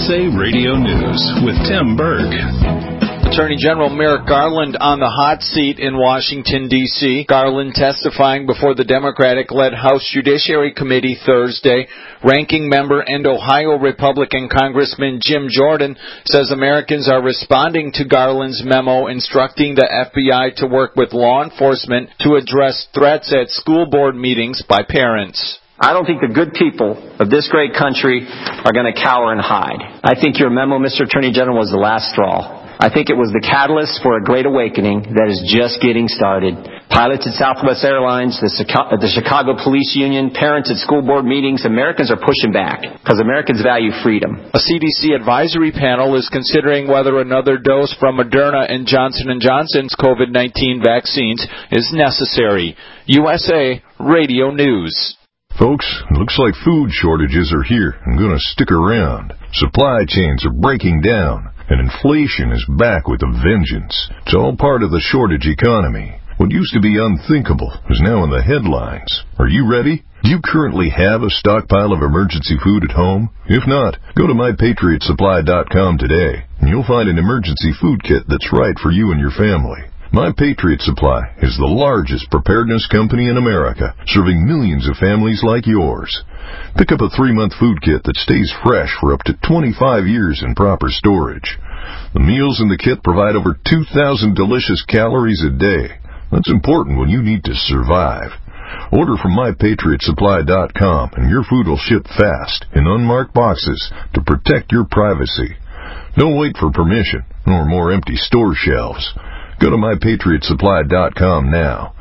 USA Radio News with Tim Berg. Attorney General Merrick Garland on the hot seat in Washington, D.C. Garland testifying before the Democratic-led House Judiciary Committee Thursday. Ranking member and Ohio Republican Congressman Jim Jordan says Americans are responding to Garland's memo instructing the FBI to work with law enforcement to address threats at school board meetings by parents. I don't think the good people of this great country are going to cower and hide. I think your memo, Mr. Attorney General, was the last straw. I think it was the catalyst for a great awakening that is just getting started. Pilots at Southwest Airlines, the Chicago Police Union, parents at school board meetings, Americans are pushing back because Americans value freedom. A CDC advisory panel is considering whether another dose from Moderna and Johnson & Johnson's COVID-19 vaccines is necessary. USA Radio News. Folks, it looks like food shortages are here and going to stick around. Supply chains are breaking down, and inflation is back with a vengeance. It's all part of the shortage economy. What used to be unthinkable is now in the headlines. Are you ready? Do you currently have a stockpile of emergency food at home? If not, go to MyPatriotSupply.com today, and you'll find an emergency food kit that's right for you and your family. My Patriot Supply is the largest preparedness company in America, serving millions of families like yours. Pick up a 3-month food kit that stays fresh for up to 25 years in proper storage. The meals in the kit provide over 2,000 delicious calories a day. That's important when you need to survive. Order from MyPatriotSupply.com and your food will ship fast in unmarked boxes to protect your privacy. Don't wait for permission or more empty store shelves. Go to MyPatriotSupply.com now.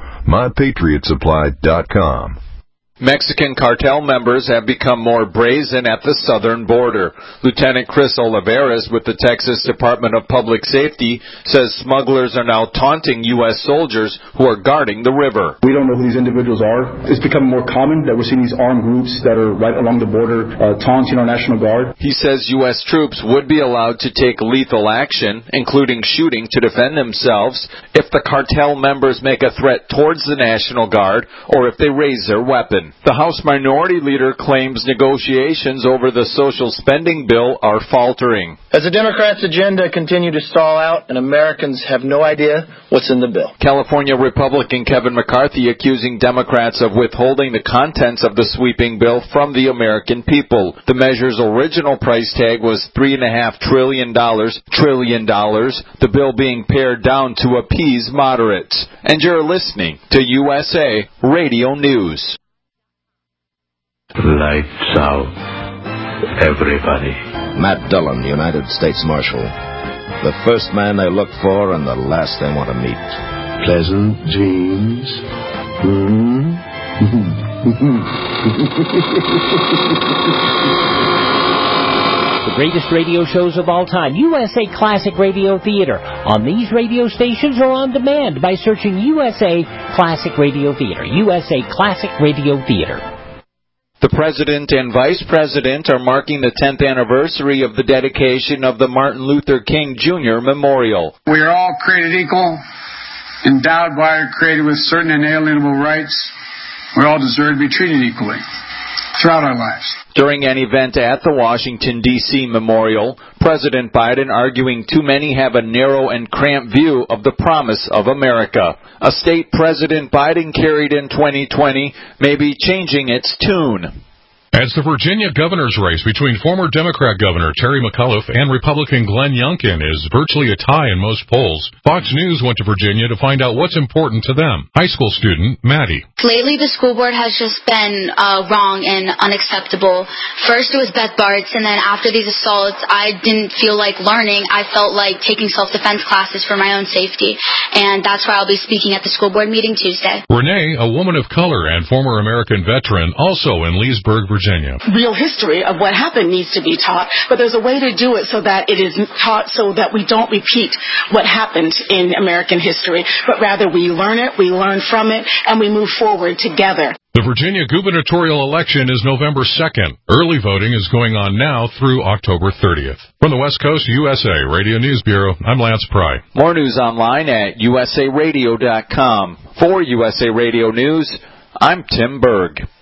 MyPatriotSupply.com. Mexican cartel members have become more brazen at the southern border. Lieutenant Chris Olivares with the Texas Department of Public Safety says smugglers are now taunting U.S. soldiers who are guarding the river. We don't know who these individuals are. It's become more common that we're seeing these armed groups that are right along the border taunting our National Guard. He says U.S. troops would be allowed to take lethal action, including shooting to defend themselves, if the cartel members make a threat towards the National Guard or if they raise their weapon. The House Minority Leader claims negotiations over the social spending bill are faltering. As the Democrats' agenda continue to stall out and Americans have no idea what's in the bill. California Republican Kevin McCarthy accusing Democrats of withholding the contents of the sweeping bill from the American people. The measure's original price tag was $3.5 trillion. The bill being pared down to appease moderates. And you're listening to USA Radio News. Lights out, everybody. Matt Dillon, United States Marshal. The first man they look for and the last they want to meet. Pleasant dreams. The greatest radio shows of all time, USA Classic Radio Theater, on these radio stations or on demand by searching USA Classic Radio Theater. USA Classic Radio Theater. The President and Vice President are marking the 10th anniversary of the dedication of the Martin Luther King Jr. Memorial. We are all created equal, endowed by or created with certain inalienable rights. We all deserve to be treated equally throughout our lives. During an event at the Washington, D.C. Memorial, President Biden arguing too many have a narrow and cramped view of the promise of America. A state President Biden carried in 2020 may be changing its tune. As the Virginia governor's race between former Democrat Governor Terry McAuliffe and Republican Glenn Youngkin is virtually a tie in most polls, Fox News went to Virginia to find out what's important to them. High school student Maddie. Lately, the school board has just been wrong and unacceptable. First, it was Beth Bartz, and then after these assaults, I didn't feel like learning. I felt like taking self-defense classes for my own safety, and that's why I'll be speaking at the school board meeting Tuesday. Renee, a woman of color and former American veteran, also in Leesburg, Virginia. Real history of what happened needs to be taught, but there's a way to do it so that it is taught so that we don't repeat what happened in American history, but rather we learn it, we learn from it, and we move forward together. The Virginia gubernatorial election is November 2nd. Early voting is going on now through October 30th. From the West Coast USA Radio News Bureau, I'm Lance Pry. More news online at usaradio.com. For USA Radio News, I'm Tim Berg.